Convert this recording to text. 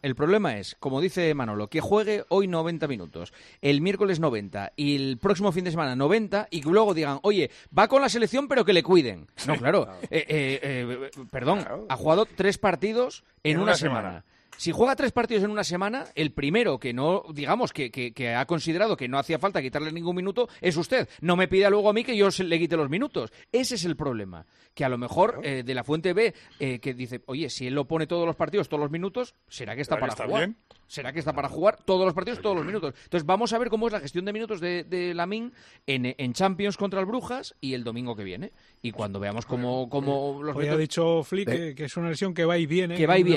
El problema es, como dice Manolo, que juegue hoy 90 minutos, el miércoles 90 y el próximo fin de semana 90 y que luego digan, oye, va con la selección pero que le cuiden. No, claro. Perdón, Claro. ha jugado 3 partidos en una semana. Si juega 3 partidos en una semana, el primero que no, digamos, que ha considerado que no hacía falta quitarle ningún minuto es usted. No me pida luego a mí que yo le quite los minutos. Ese es el problema. Que a lo mejor de la fuente B, que dice, oye, si él lo pone todos los partidos, todos los minutos, ¿será que está para jugar? Bien. ¿Será que está para jugar todos los partidos, todos los minutos? Entonces vamos a ver cómo es la gestión de minutos de Lamine en Champions contra el Brujas y el domingo que viene. Y cuando veamos cómo los Hoy ha dicho Flick que es una lesión que va y viene. Que va y viene.